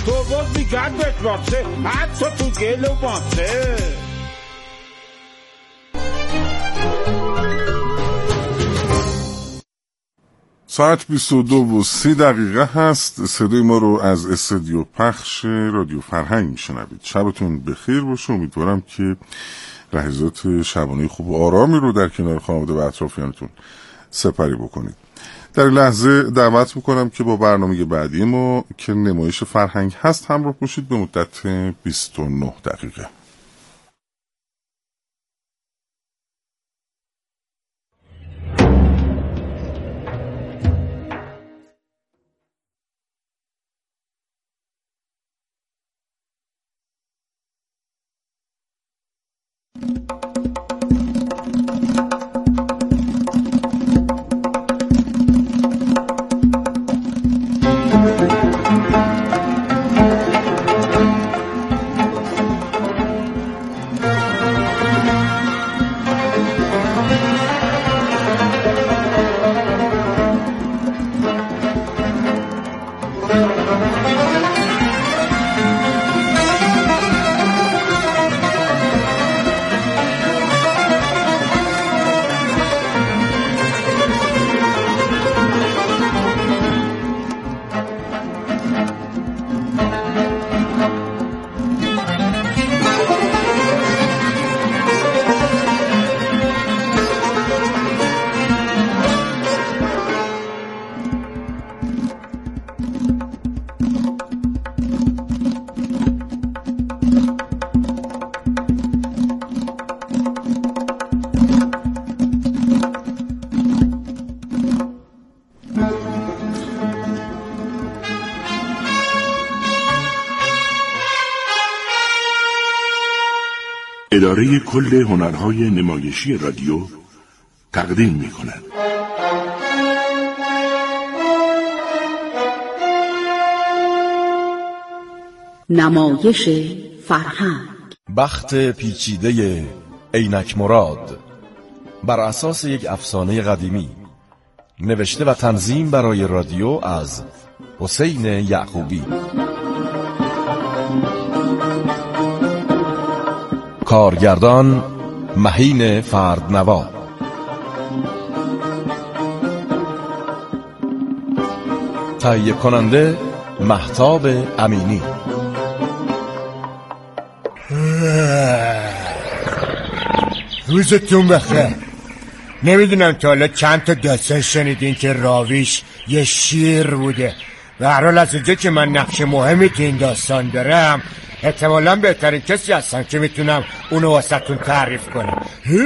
بابا میگن بتراسه حتی تو گل و ماسه. ساعت 22:30 هست. صدای ما رو از استودیو پخش رادیو فرهنگ میشنوید. شبتون بخیر باشه. امیدوارم که لحظات شبانه خوب و آرامی رو در کنار خانواده و اطرافیانتون سپری بکنید. در لحظه دعوت میکنم که با برنامه بعدی ما که نمایش فرهنگ هست همراه باشید به مدت 29 دقیقه. اداره کل هنرهای نمایشی رادیو تقدیم می‌کند. نمایش فرهنگ. بخت پیچیده عینک مراد بر اساس یک افسانه قدیمی، نوشته و تنظیم برای رادیو از حسین یعقوبی. کارگردان مهین فردنوا. تهیه کننده مهتاب امینی. روزتون بخیر. نمیدونم تا حالا چند تا داستان شنیدین که راویش یه شیر بوده. به هر حال از اونجا که من نقش مهمی تو این داستان دارم، احتمالاً بهترین کسی هستم که میتونم اونو واسهتون تعریف کنم.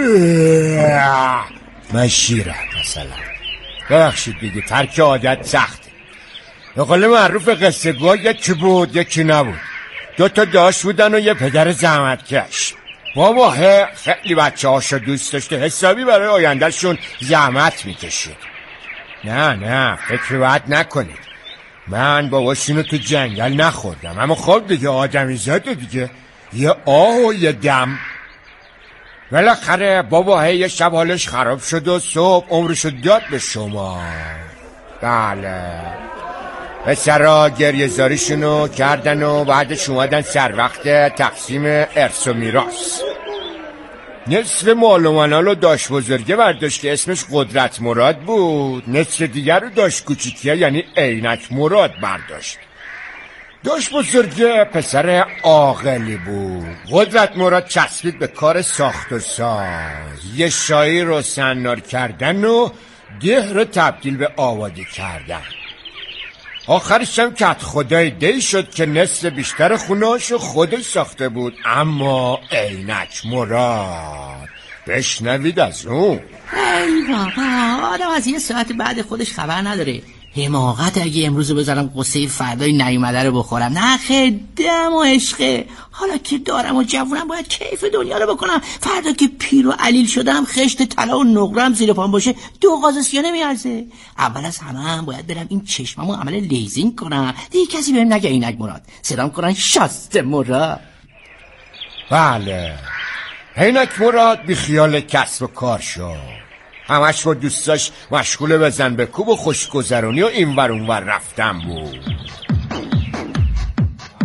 من شیرم مثلا. ببخشید دیگه، ترک عادت سخته. به قول معروف قصه گوها یکی بود یکی نبود. 2 تا داشت بودن و یه پدر زحمتکش. بابا خیلی بچه هاشو دوست داشته، حسابی برای آیندهشون زحمت میکشید. نه فکر بد نکنید. من باباشونو تو جنگل نخوردم، اما خب دیگه آدمی زاده دیگه، یه آه و یه دم. بالاخره بابا یه شب حالش خراب شد و صبح عمرشو داد به شما. بله، پسرا گریه زاریشونو کردن و بعدش اومدن سر وقت تقسیم ارث و میراث. نصف مال و منالو داشت بزرگه برداشت که اسمش قدرت مراد بود، نصف دیگر رو داشت کوچیکیه یعنی عینک مراد برداشت. داشت بزرگه پسر عاقلی بود. قدرت مراد چسبید به کار ساخت و ساز، یه شایی رو سنار کردن و ده رو تبدیل به آبادی کردن. آخرش هم کت خدای دی شد که نصف بیشتر خونهاشو خودش ساخته بود. اما عینک مراد بشنوید از اون. ای بابا، آدم از یه ساعت بعد خودش خبر نداره. حماقت اگه امروزو بذارم قصه فردای نیومده رو بخورم. نه خدم و عشقه. حالا که دارم و جوونم باید کیف دنیا رو بکنم. فردا که پیر و علیل شدم خشت طلا و نقرم زیر پام باشه 2 غاز سیاه نمیارزه. اول از همه هم باید برم این چشممو عمل لیزینگ کنم. دیگه کسی بهم نگه عینک مراد، صدام کنن شاست مراد. بله، عینک مراد بی خیال کسب و کار شد. همش با دوستاش مشغول بزن به کوب و خوشگذرونی و اینور اونور رفتن بود.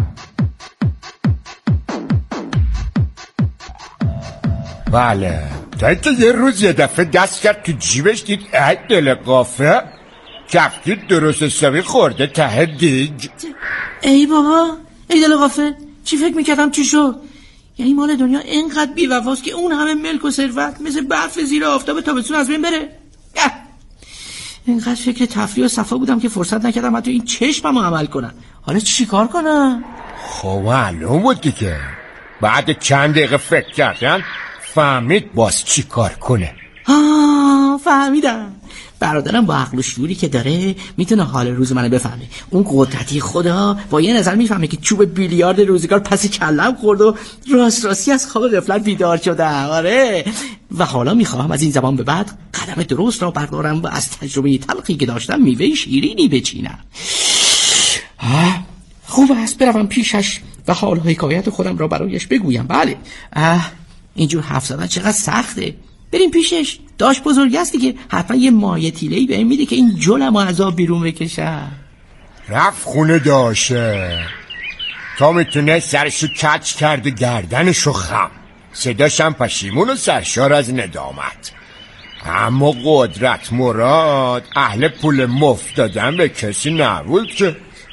بله تا اینکه یه روز یه دفعه دست کرد تو جیبش دید ای دل قافه کفگیر درست حسابی خورده ته دیگ. ای بابا ای دل قافه، چی فکر میکردم چی شد؟ یعنی مال دنیا اینقدر بی‌وفاست که اون همه ملک و ثروت مثل برف زیر آفتاب تابستون از بین بره؟ اینقدر فکر تفریح و صفا بودم که فرصت نکردم حتی این چشممو عمل کنم. حالا چی کار کنم؟ خب معلوم بود دیگه. بعد چند دقیقه فکر کردن فهمید باز چی کار کنه. فهمیدم. برادرم با عقل و شعوری که داره میتونه حال روز منو بفهمه. اون قدرتی خدا با یه نظر میفهمه که چوب بیلیارد روزگار پس کلم خورد و راستی از خواب غفلت بیدار شدم. آره. و حالا میخواهم از این زمان به بعد قدم درست را بردارم و از تجربه تلخی که داشتم میوه شیرینی بچینم. خوب است بروم پیشش و حال حکایت خودم را برایش بگویم. بله. اینجور حرف زدن چقدر سخته. بریم پیشش. داش بزرگ است دیگه، حتما یه مایه تیله‌ای بهم میده که این جلمو از آب بیرون بکشم. رفت خونه داشه تا میتونه سرشو کچ کرده گردنشو خم، صداشم پشیمون و سرشار از ندامت. اما قدرت مراد اهل پول مفت دادن به کسی نبود که.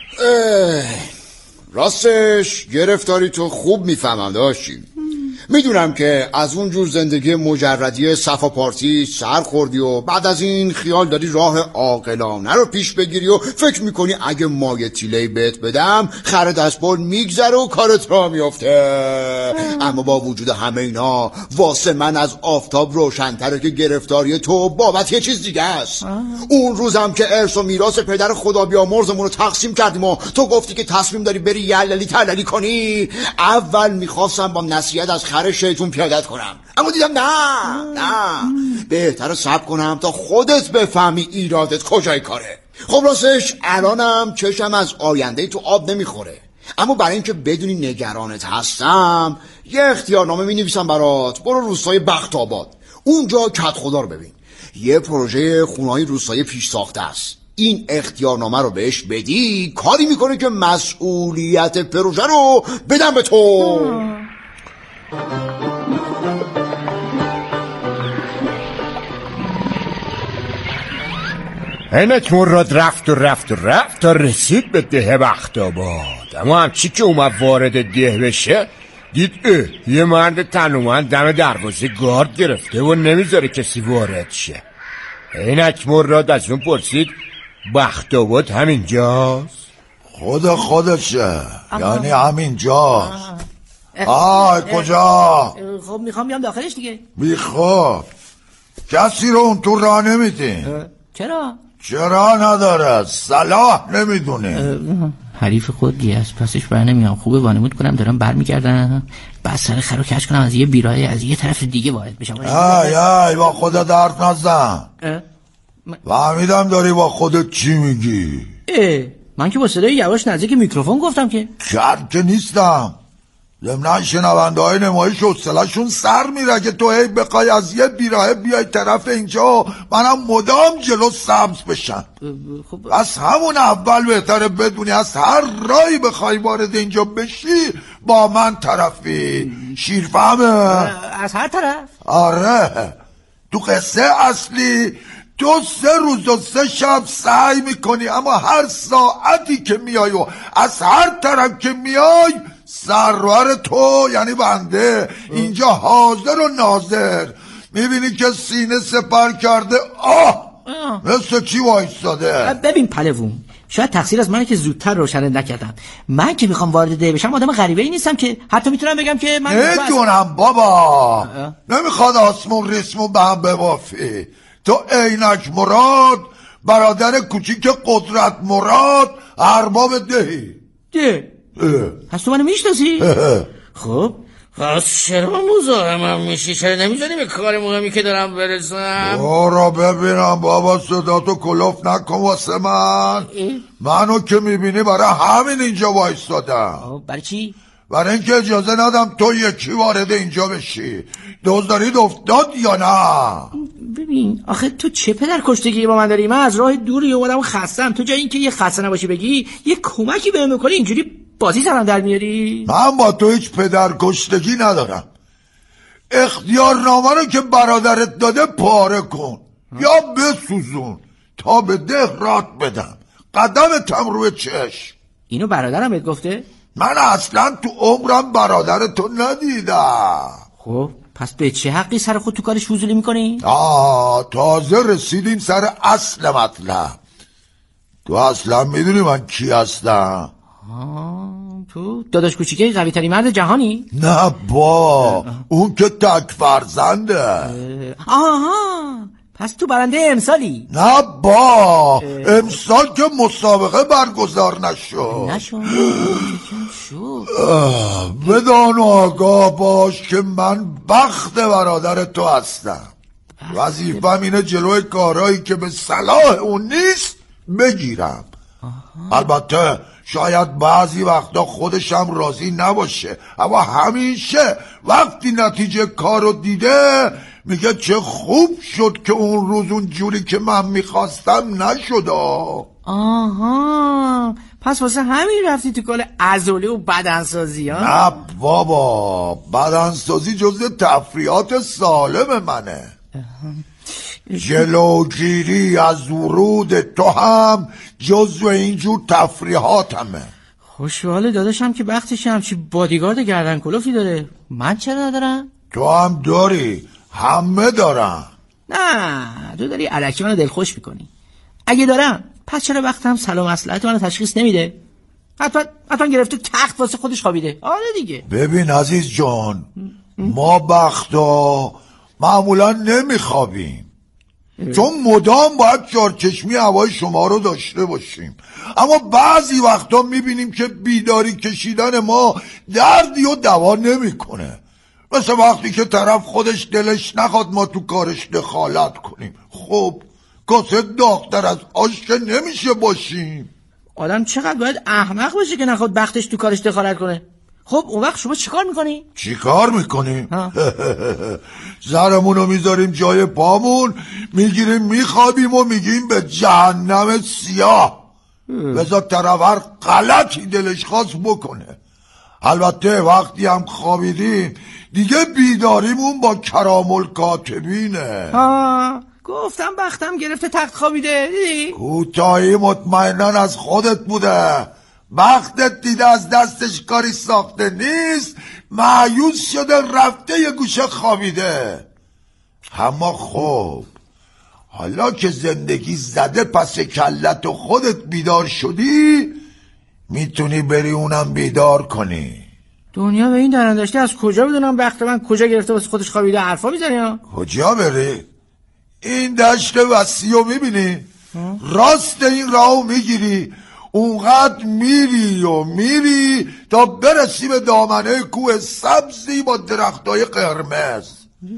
راستش گرفتاری تو خوب میفهمم داشتی. میدونم که از اون جور زندگی مجردی صفا پارتی سر خوردی و بعد از این خیال داری راه عاقلانه رو پیش بگیری و فکر میکنی اگه مایه تیله‌ای بهت بدم خر دستبال میگذره و کارت را میافته. اما با وجود همه اینا واسه من از آفتاب روشن‌تره که گرفتاری تو بابت یه چیز دیگه است. اون روزم که ارث و میراث پدر خدا بیامرزمون رو تقسیم کردیم و تو گفتی که تصمیم داری بری یللی تللی کنی، اول میخواستم با نصیحت از خر شیطون پیادت کنم، اما دیدم نه بهتره صبر کنم تا خودت بفهمی ایرادت کجای کاره. خب راستش الانم چشم از آینده تو آب نمیخوره، اما برای اینکه بدونی نگرانت هستم یه اختیارنامه مینویسم برات. برو روستای بخت آباد، اونجا کت خدا رو ببین. یه پروژه خونه‌های روستایی پیش ساخته است. این اختیارنامه رو بهش بدی کاری میکنه که مسئولیت پروژه رو بدم به تو. اینک مراد رفت تا رسید به ده بخت آباد. اما همچی که اومد وارد ده بشه دید یه مرد تنومند دم دروازه گارد گرفته و نمیذاره کسی وارد شه. اینک مراد از اون پرسید بخت آباد همینجاست؟ خودشه یعنی همینجاست. کجا؟ خب میخوام بیام داخلش دیگه. بیخواب کسی رو اون تو راه نمیدین. چرا نداره؟ صلاح نمیدونه. حریف خودی است پسش بر نمیام. خوبه وانمود کنم دارم برمیگردم بعد سر خرو کش کنم از یه بیراه از یه طرف دیگه وارد بشم. ای با خودت درد نزن. فهمیدم داری با خودت چی میگی. من که با صدای یواش نزدیک میکروفون گفتم که که نیستم. ضمن شنونده های نمایش حوصله‌شون سر میره که تو هی بخوای از یه بیراهه بیای طرف اینجا منم مدام جلو سبز بشن. از همون اول بهتره بدونی از هر راهی بخوای وارد اینجا بشی با من طرفی. شیرفهمه؟ از هر طرف؟ آره. تو قصه اصلی تو 3 روز و 3 شب سعی میکنی اما هر ساعتی که میای و از هر طرف که میای سرور تو یعنی بنده اینجا حاضر و ناظر میبینی که سینه سپر کرده مثل چی وایستاده. ببین پلوون شاید تقصیر از منه که زودتر روشنه نکردم. من که میخوام وارد ده بشم آدم غریبه ای نیستم که حتی میتونم بگم که من نمیدونم بابا نمیخواد آسمون ریسمون به هم ببافی. تو اینک مراد برادر کوچیک قدرت مراد ارباب دهی. پس تو منو میشناسی؟ خب پس چرا مزاحمم میشی؟ چرا نمیذاری به کار مهمی که دارم برسم؟ برو ببینم بابا صداتو کلوف نکن واسه منو که میبینی برای همین اینجا وایستادم. برای چی؟ برای اینکه اجازه ندم تو یکی وارد اینجا بشی. دزدارید افتاد یا نه؟ ببین آخه تو چه پدر کشتگی با من داری؟ من از راه دوری اومدم خستم. تو جای اینکه یه خسته نباشی بگی یه کمکی بهم بکنی اینجوری بازی سرم در میاری؟ من با تو هیچ پدر کشتگی ندارم. اختیارنامه رو که برادرت داده پاره کن یا بسوزون تا به ده رات بدم. قدمتم روی چشم. اینو برادرم بهت گفته؟ من اصلا تو عمرم برادرتو ندیدم. خب پس به چه حقی سر خود تو کارش فضولی میکنی؟ تازه رسیدیم سر اصل مطلب. تو اصلا میدونی من کی هستم؟ تو داداش کوچیکه قوی ترین مرد جهانی؟ نه با اون که تک فرزنده. پس تو برنده امسالی؟ نه با امسال که مسابقه برگزار نشد. بدان و آگاه باش که من بخت برادر تو هستم. وظیفه‌م اینه جلوی کارهایی که به صلاح اون نیست بگیرم. البته شاید بعضی وقتا خودشم راضی نباشه، اما همیشه وقتی نتیجه کارو دیده میگه چه خوب شد که اون روز اون جوری که من میخواستم نشد. پس واسه همین رفتی تو کار عضله و بدنسازی ها؟ نه بابا، بدنسازی جزء تفریحات سالم منه. جلوگیری از ورود تو هم جزو اینجور تفریحاتمه. خوشحال داداشم که بختش همچی بادیگارد گردن کلوفی داره. من چرا ندارم؟ تو هم داری، همه دارم. نه تو داری الکی منو دلخوش میکنی. اگه دارم پس چرا وقتم سلام اصلحت منو تشخیص نمیده؟ حتما گرفته تخت واسه خودش خوابیده. آره دیگه. ببین عزیز جان، ما بختا معمولا نمیخوابیم، چون مدام باید چارچشمی هوای شما رو داشته باشیم. اما بعضی وقتا میبینیم که بیداری کشیدن ما دردی و دوا نمیکنه. مثل وقتی که طرف خودش دلش نخواد ما تو کارش دخالت کنیم. خب کاسه داغ‌تر از آش که نمیشه باشیم. آدم چقدر باید احمق باشه که نخواد بختش تو کارش دخالت کنه. خب اون وقت شما چیکار میکنی؟ چیکار میکنیم؟ زرمونو میذاریم جای پامون، میگیریم میخوابیم و میگیم به جهنم سیاه. بذار طرف هر غلطی دلش خواست بکنه. البته وقتی هم خوابیدیم دیگه بیداریمون با کرام الکاتبینه. گفتم بختم گرفته تخت خوابیده. دیدی؟ کوتاهی مطمئناً از خودت بوده. بختت دیده از دستش کاری ساخته نیست، مایوس شده رفته یه گوشه خوابیده. اما خب حالا که زندگی زده پس کلت و خودت بیدار شدی، میتونی بری اونم بیدار کنی. دنیا به این درندشته از کجا بدونم بخت من کجا گرفته واسه خودش خوابیده حرفا میزنی ها؟ کجا بری؟ این دشت وسیع رو میبینی؟ راست این راهو میگیری، اونقدر میری تا برسی به دامنه کوه سبزی با درختای قرمز.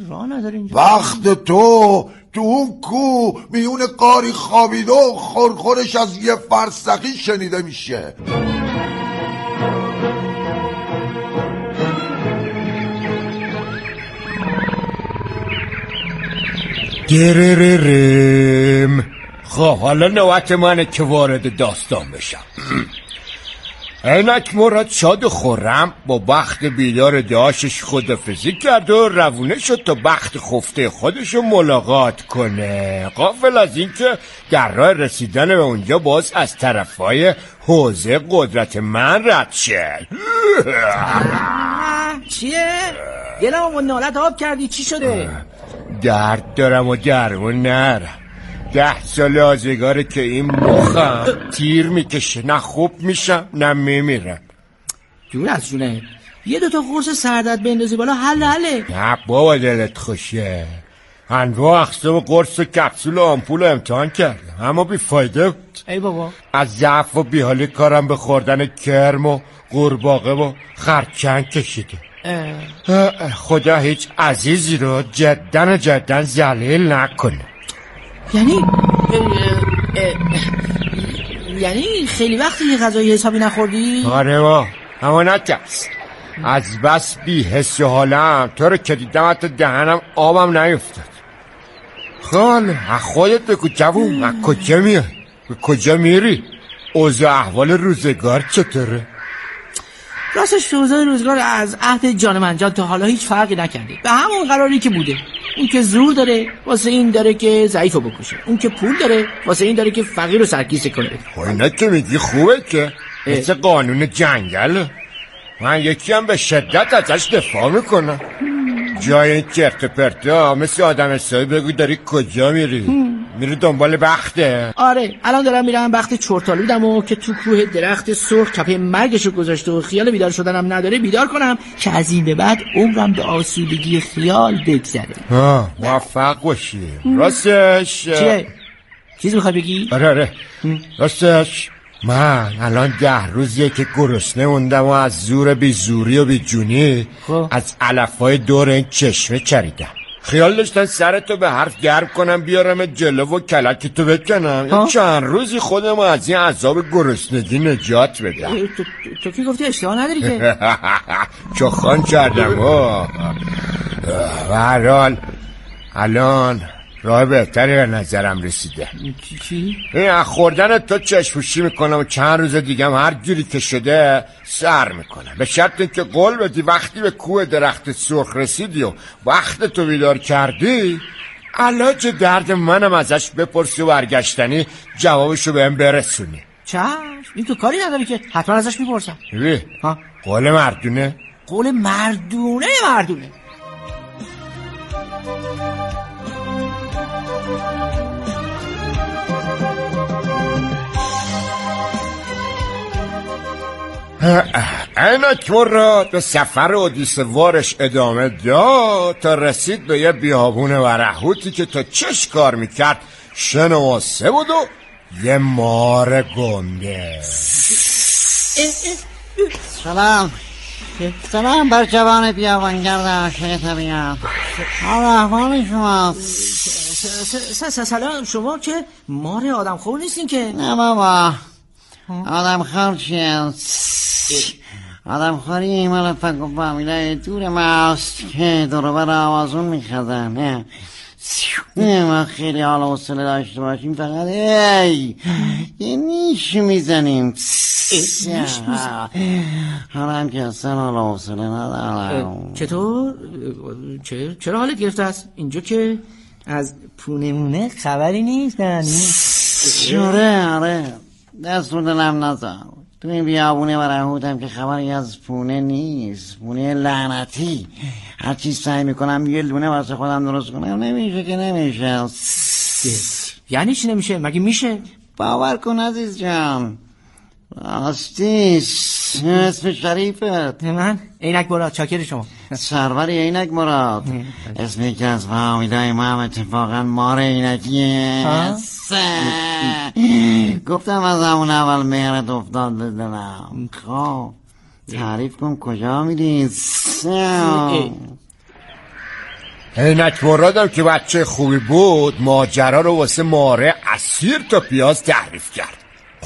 وقت تو اون کوه میون قاری خوابیده و خورخورش از یه فرسخی شنیده میشه. گرررم. خب حالا نوبت منه که وارد داستان بشم. عینک مراد شاد و خرم با بخت بیدار داشتش خدافزی کرد و روونه شد تا بخت خفته خودشو ملاقات کنه. غافل از این که در راه رسیدن به اونجا باز از طرفای حوزه قدرت من رد شد. چیه؟ دلمو با نالت آب کردی، چی شده؟ درد دارم و درمون نرم. 10 سال آزگاره که این مخم تیر میکشه، نه خوب میشم نه میمیرم. جون از جونه یه 2 تا قرص سردرد بندازی بالا حله. نه بابا دلت خوشه. انواع اقسام قرص و کپسول و آمپول رو امتحان کردم اما بی فایده بود. ای بابا از ضعف و بیحالی کارم به خوردن کرم و قورباغه و خرچنگ کشیده. خدا هیچ عزیزی رو جدن ذلیل نکنه. یعنی خیلی وقتی یه غذای حسابی نخوردی؟ آره با اما نترس، از بس بی حس و حالم تو رو که دیدم حتی دهنم آبم نیفتاد. خاله خودت بگو جوون، از کجا میای؟ به کجا میری؟ اوضاع احوال روزگار چطوره؟ راستش اوضاع روزگار از عهد جان من جان تا حالا هیچ فرقی نکرده، به همون قراری که بوده. اون که زور داره واسه این داره که ضعیفو بکشه، اون که پول داره واسه این داره که فقیر رو سرکیسه کنه. اینا که میگی خوبه که مثل قانون جنگل. من یکی هم به شدت ازش دفاع میکنم. جای این چرت پرتا مثل آدم حسابی بگو داری کجا میری؟ میری دنبال بخته؟ آره الان دارم میرم بخت چرتالودمو که تو کوه درخت سرخ کپه مرگشو گذاشته و خیال بیدار شدنم نداره بیدار کنم که از این به بعد عمرم به آسودگی خیال بگذره. موفق باشی. راستش چیه؟ چیزی میخوای بگی؟ آره راستش من الان 10 روزیه که گرسنه موندم و از زور بی زوری و بی جونی از علفای دور این چشمه چریدم. خیال داشتن سرتو به حرف گرم کنم بیارم جلو و کلکتو بکنم. یه چند روزی خودم از این عذاب گرسنگی نجات بدم. تو کی گفتی اشتباه نداری که؟ چخان کردم. به هر حال الان راه بهتری به نظرم رسیده. چی؟ این خوردن تو چشم‌پوشی میکنم و چند روز دیگه هر جوری که شده سر میکنم، به شرط که قول بدی وقتی به کوه درخت سرخ رسیدی و وقت تو بیدار کردی علاج درد منم ازش بپرسی و برگشتنی جوابشو بهم برسونی. چشم، این تو کاری نداری که حتما ازش میپرسم. قول مردونه؟ قول مردونه. عینک مراد به سفر اودیسه وارش ادامه داد تا رسید به یه بیابون ورهوتی که تا چش کار میکرد شنواسه بود و یه مار گنده. سلام بر جوان بیابانگرد عاشق طبیعت. احوال شما؟ سلام. شما که مار آدم خور نیستین که؟ نه بابا، آدم خور چیه؟ آدم خوری مال فک و فامیلای دور ماست که دروبر آوازون میخزن. نه ما خیلی حال و حوصله داشته باشیم فقط یه نیش میزنیم. حالا هم که اصلا حال و حوصله ندارم. چطور؟ چرا حالت گرفته است؟ اینجا که از پونمونه خبری نیست. آره دست رو دلم نزن. تو این بیابونه ورهوتم که خبری از پونه نیست. پونه لعنتی. هر چیز سعی میکنم یه لونه واسه خودم درست کنم نمیشه که نمیشه. یعنی چی نمیشه؟ مگه میشه؟ باور کن عزیز جان، راستیش اسم شریفت. من عینک مراد، چاکر شما. سروری عینک مراد. اسمی که از فامیلای ما هم اتفاقا مار عینکیه. گفتم از همون اول مهرت افتاد به دلم. خب تعریف کن کجا میری؟ عینک مرادم که بچه خوبی بود ماجرا رو واسه ماره اسیر تا پیاز تعریف کرد.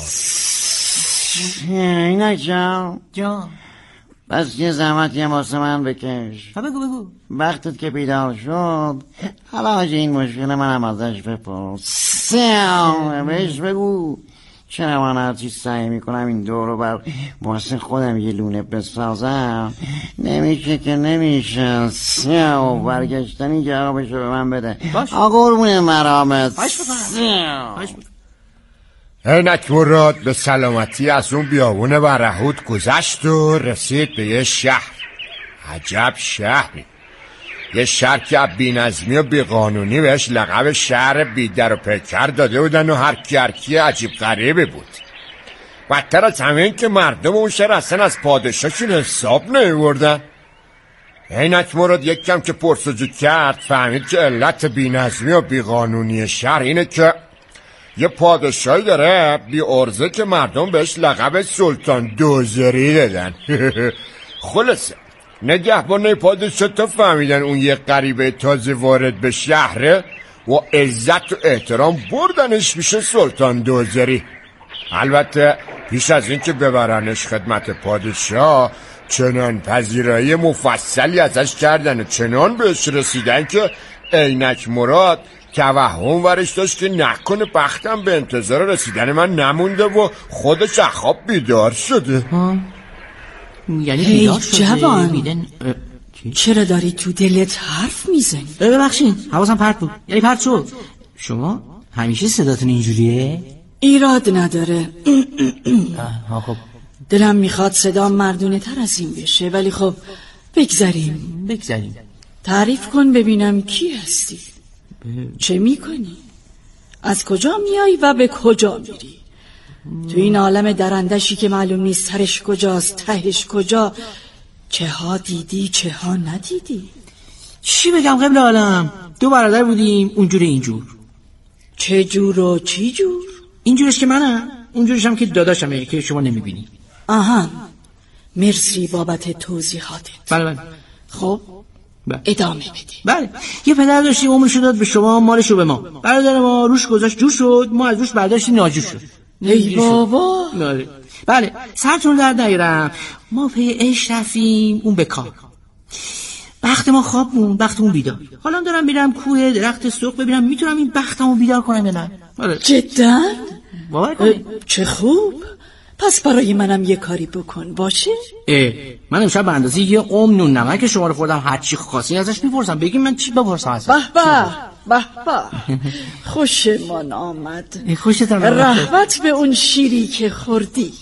عینک جان جان بس یه زحمت یه واسه من بکش. بگو. وقتت که بیدار شد علاج این مشکل منم ازش بپرس. بهش بگو چرا من هر چیز سعی میکنم این دور رو بر واسه خودم یه لونه بسازم نمیشه که نمیشه. و برگشتنی جوابشو به من بده. قربون مرامت. باش بکنم. عینک مراد به سلامتی از اون بیابون ورهوت گذشت و رسید به یه شهر. عجب شهری. یه شهر که بی‌نظمی و بیقانونی بهش لقب شهر بیدر و پیکر داده بودن و هر کی عجیب غریبی بود. بدتر از همه این که مردم اون شهر اصلا از پادشاهشون حساب نمی‌بردن. عینک مراد یک کم که پرسجو کرد فهمید که علت بی‌نظمی و بیقانونی شهر اینه که یه پادشاهی داره بی ارزه که مردم بهش لقب سلطان دوزری دادن. خلاصه نگهبان پادشاه تا فهمیدن اون یه غریبه تازه وارد به شهره و عزت و احترام بردنش میشه سلطان دوزری. البته پیش از این که ببرنش خدمت پادشاه چنان پذیرایی مفصلی ازش کردن و چنان بهش رسیدن که عینک مراد توهم ورش داشت که نکنه بختم به انتظار رسیدن من نمونده و خودش از خواب بیدار شده. یعنی هی بیدار شده جوان، چرا داری تو دلت حرف میزنی؟ ببخشید حواسم پرت بود، یعنی پرت شد. شما همیشه صداتون اینجوریه؟ ایراد نداره. خب دلم میخواد صدام مردونه تر از این بشه، ولی خب بگذاریم. تعریف کن ببینم کی هستی؟ چه میکنی؟ از کجا میای و به کجا میری؟ تو این عالم درندشی که معلوم نیست ترش کجاست تهش کجا، چه ها دیدی چه ها ندیدی؟ چی بگم قبل عالم؟ 2 برادر بودیم، اونجور اینجور. چه جور و چی جور؟ اینجورش که منم، اونجورش هم که داداشمه که شما نمیبینی. آها، مرسی بابت توضیحاتت. بله. خب ادامه بده. بله، یه پدر داشتیم، عمرشو داد به شما، مالشو به ما. برادر ما روش گذاشت جور شد، ما از روش برداشتیم ناجور شد. ای بابا. بله، سرتون درد نیارم، ما پی عشق رفتیم، اون به کار. بخت ما خواب بود، بختمون بیدار. حالا دارم میرم کوه درخت سرخ ببینم میتونم این بختمو بیدار کنم یا نه. جدا؟ باور کنید. چه خوب. پس برای منم یه کاری بکن باشه؟ من امشب به اندازه یه نون نمک شما رو خوردم، هر چی خاصی ازش میپرسم، بگیم من چی بپرسم ازش. به خوشمان آمد. خوشتم رحمت به اون شیری که خوردی.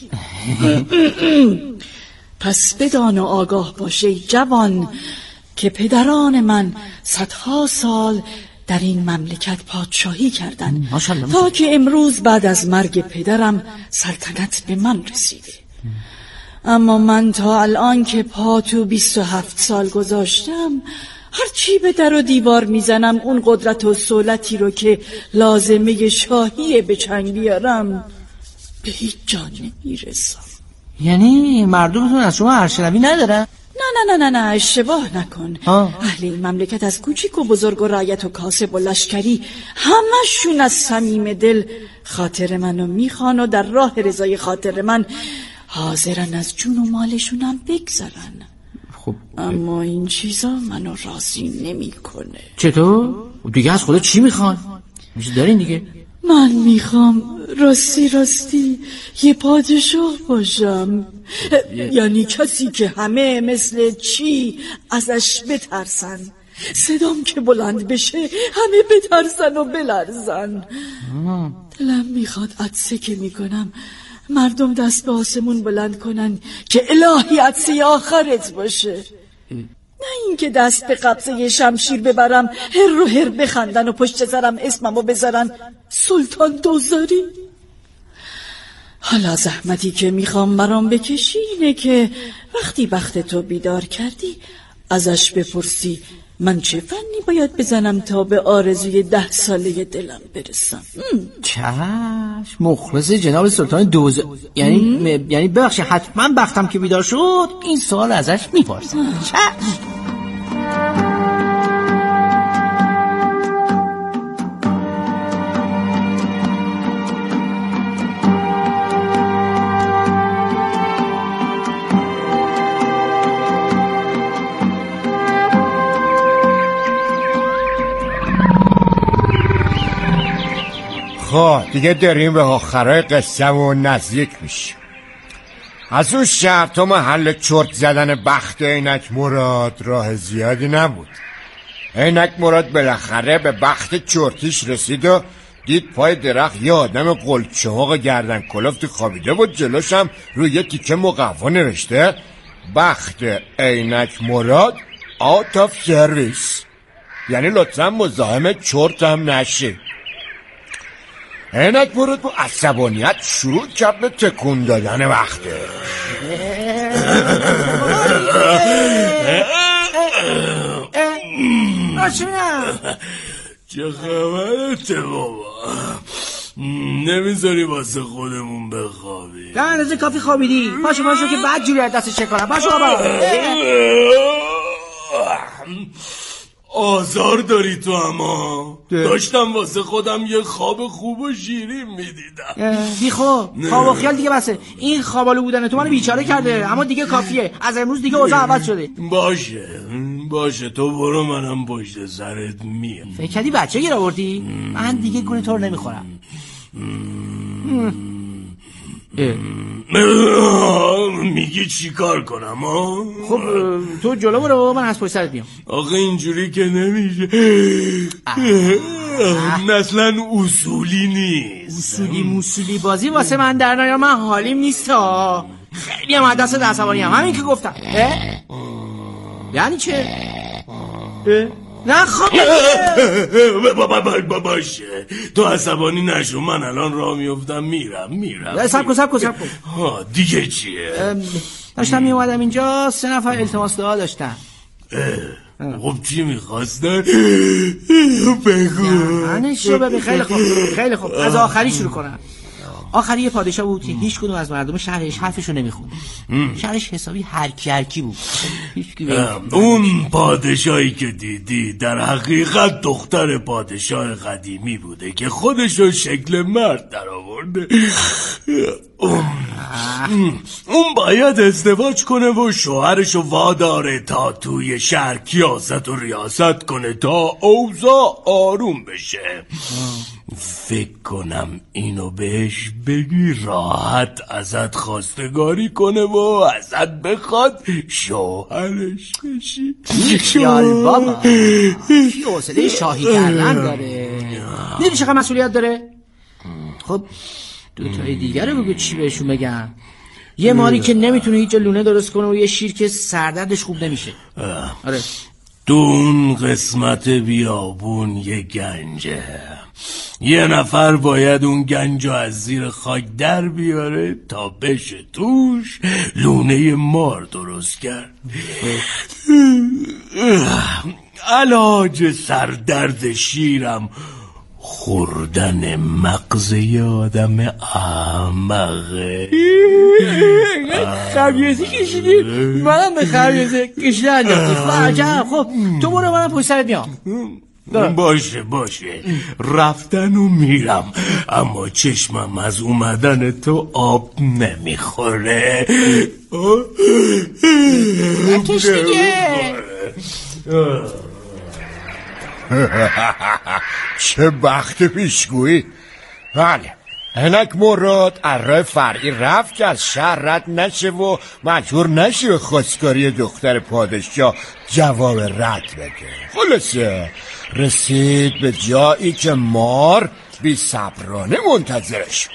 پس بدان و آگاه باشه جوان که پدران من صدها سال در این مملکت پادشاهی کردن تا که امروز بعد از مرگ پدرم سلطنت به من رسیده. اما من تا الان که پا تو 27 سال گذاشتم، هرچی به در و دیوار میزنم اون قدرت و سولتی رو که لازمه شاهی به چنگ بیارم به هیچ جا نمیرسم. یعنی مردمتون از شما هرشنوی ندارن؟ نه اشتباه نکن. اهل این مملکت از کوچیک و بزرگ و رعیت و کاسب و لشکری همشون از صمیم دل خاطر منو میخوان و در راه رضای خاطر من حاضرن از جون و مالشونم بگذرن. خب اما این چیزا منو راضی نمیکنه. چطور؟ دیگه از خدا چی میخوان؟ میشه دارین دیگه؟ من میخوام راستی یه پادشاه باشم، یعنی کسی که همه مثل چی ازش بترسن، صدام که بلند بشه همه بترسن و بلرزن. دلم میخواد عطسه که میکنم مردم دست به آسمون بلند کنن که الهی عطسه آخرت باشه، نه اینکه دست به قبضه شمشیر ببرم هر و هر بخندن و پشت سرم اسممو بذارن سلطان دوزاری. حالا زحمتی که میخوام برام بکشی اینه که وقتی بخت تو بیدار کردی ازش بپرسی من چه فنی باید بزنم تا به آرزوی 10 ساله دلم برسم. چشم، مخلص جناب سلطان دوز. یعنی ببخشید حتما بختم که بیدار شد این سوال ازش میپرسم. چشم. خب دیگه داریم به آخرای قصه و نزدیک میشیم. از اون شب تا محل چرت زدن بخت عینک مراد راه زیادی نبود. عینک مراد بالاخره به بخت چرتیش رسید و دید پای درخت یه آدم قلچه‌ق گردن کلفتی خوابیده بود، جلوش هم روی یه تیکه مقوا نوشته بخت عینک مراد out of service، یعنی لطفا مزاحم چرت هم نشی. عینک مراد با عصبانیت شروع کرد به تکون دادن وقته. چه خبرته بابا؟ نمیذاری واسه خودمون بخوابی؟ در اندازه کافی خوابیدی. پاشو که بعد جوری از دست چه کنم. پاشو بابا. آزار داری تو، اما داشتم واسه خودم یه خواب خوب و شیرین میدیدم. بی خواب و خیال دیگه بسه. این خوابالو بودن تو منو بیچاره کرده، اما دیگه کافیه. از امروز دیگه اوضاع عوض شده. باشه تو برو، منم پشت سرت میام. فکر کردی بچه گیر آوردی؟ من دیگه گونه تو رو نمیخورم. میگی چی کار کنم ها؟ خب تو جلو برو، من از پشت سرت میام. آخه اینجوری که نمیشه. اصلا اصولی نیست. اصولی بازی واسه من در نیا، من حالیم نیست ها. خیلی هم دست عصبانی هم، همین که گفتم. یعنی چه؟ نه خب باشه تو عصبانی نشو، من الان راه میفتم میرم. سب کن دیگه چیه؟ داشتم میومدم اینجا 3 نفر التماس دعا داشتن. خب چی میخواستن؟ بگو. منشو ببین. خیلی خوب از آخری شروع کنم. آخری یه پادشاه بود که هیچ کدوم از مردم شهرش حرفشو نمیخوند. شهرش حسابی هرکی بود. اون پادشاهی که دیدی در حقیقت دختر پادشاه قدیمی بوده که خودشو شکل مرد در آورده. اون باید ازدواج کنه و شوهرشو واداره تا توی شهر کیاست و ریاست کنه تا اوضاع آروم بشه. فکر کنم اینو بهش بگی راحت ازت خواستگاری کنه و ازت بخواد شوهرش بشی. خیال بابا کی حوصله شاهی کردن داره؟ میدونی چقدر مسئولیت داره؟ خب 2 تای دیگه رو بگو چی بهشون بگم. یه ماری که نمیتونه هیچ لونه درست کنه و یه شیر که سردردش خوب نمیشه. آره تو اون قسمت بیابون یه گنجه، یه نفر باید اون گنجو از زیر خاک در بیاره تا بشه توش لونه مار درست کرد. علاج سردرد شیرم خوردن مغز آدم احمقه. خبیزی کشیدی؟ منم به خبیزی کشیده انداختی. عجب. خب تو برو، منم پشت سرت میام. باشه رفتن و میرم، اما چشمم از اومدن تو آب نمیخوره. نکش دیگه. چه بخت پیشگویی. بله اینک مراد اره فرعی رفت که از شهر رد نشه و مجبور نشه به خواستگاری دختر پادشاه جواب رد بده. خلاصه رسید به جایی که مار بی صبرانه منتظرش.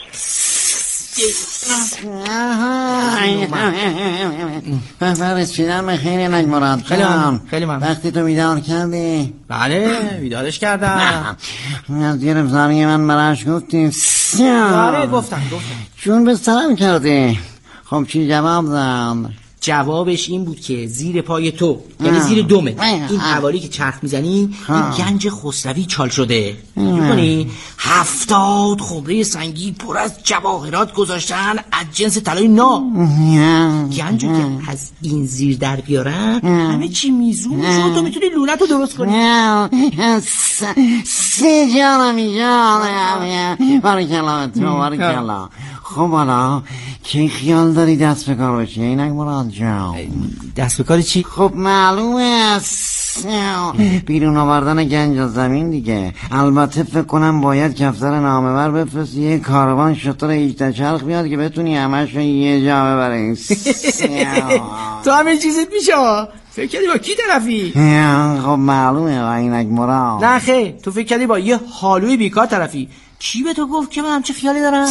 رسیدم به خیلی نک مراد. خیلی من. وقتی تو بیدار کردی؟ بله بیدارش کردم. از یه رفزاری من براش گفتی؟ آره گفتم. چون به سرم کردی. خب چی جواب داد؟ جوابش این بود که زیر پای تو، یعنی زیر دومه، این حوالی که چرخ میزنی این گنج خسروی چال شده. می‌بینی 70 خمره سنگی پر از جواهرات گذاشتن از جنس طلای ناب. گنجو که از این زیر در بیارن همه چی میزون شد، تو میتونی لونت رو درست کنی. سه جانمی جانم بارکلا تو بارکلا. خب حالا که خیال داری دست به کار بشی اینک مراد جان؟ دست به کار چی؟ خب معلومه است بیرون آوردن گنج از زمین دیگه. البته فکر کنم باید کفتر نامه‌ور بفرستی یه کاروان شتر 18 چرخ بیاد که بتونی همش رو یه جا ببری. تو همه چیزت میشه. فکر کردی با کی طرفی؟ خب معلومه اینک مراد. نه خیر، تو فکر کردی با یه حالوی بیکار طرفی. کی به تو گفت که من همچه خیالی دارم؟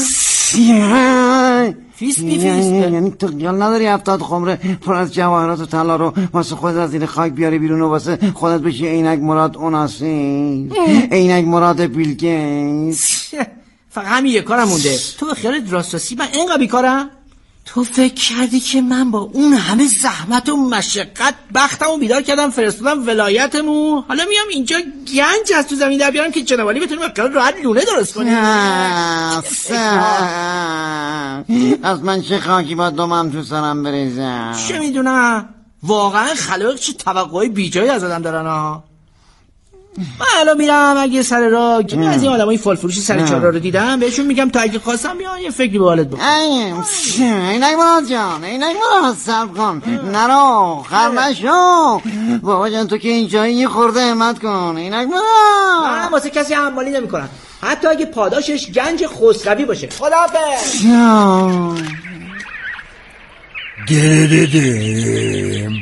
فیس یعنی تو خیال نداری 70 خمره پر از جواهرات و طلا رو واسه خودت از زیر خاک بیاری بیرون و واسه خودت بشی اینک مراد اوناسی، اینک مراد بیل گیتس؟ فقط همین یه کارم مونده. تو به خیالت راستاسی من اینقدر بیکارم؟ تو فکر کردی که من با اون همه زحمت و مشقت بختمو بیدار کردم فرستادم ولایتمون، حالا میام اینجا گنج از تو زمین در بیارم که جنوالی بتونیم با راحت لونه درست کنیم؟ از من چه خاکی با دومم تو سرم بریزم؟ چه میدونم، واقعا خلق چه توقعی بیجایی از آدم دارن ها. من الان میرم اگه سر راه که از این آدمای فال فروشی سر چهارراه رو دیدم بهشون میگم تا اگه خواستم بیان یه فکری به حالت بکنم. اینک مراد جان، اینک مراد صبر کن، نرو خرمشو بابا جان، تو که اینجایی یه خورده همت کن. اینک مراد من واسه کسی حمالی نمیکنم، حتی اگه پاداشش گنج خسروی باشه. خداحافظ.